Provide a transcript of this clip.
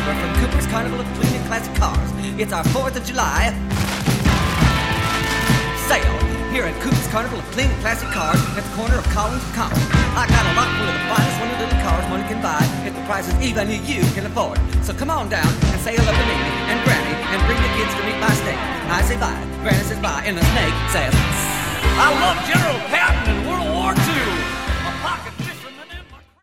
We're from Cooper's Carnival of Clean and Classic Cars. It's our 4th of July sale here at Cooper's Carnival of Clean and Classic Cars at the corner of Collins and Common. I got a lot full of the finest one little cars money can buy at the prices even you can afford. So come on down and say hello to me and Granny and bring the kids to meet my snake. I say bye, Granny says bye, and the snake says, I love General Patton in World War II.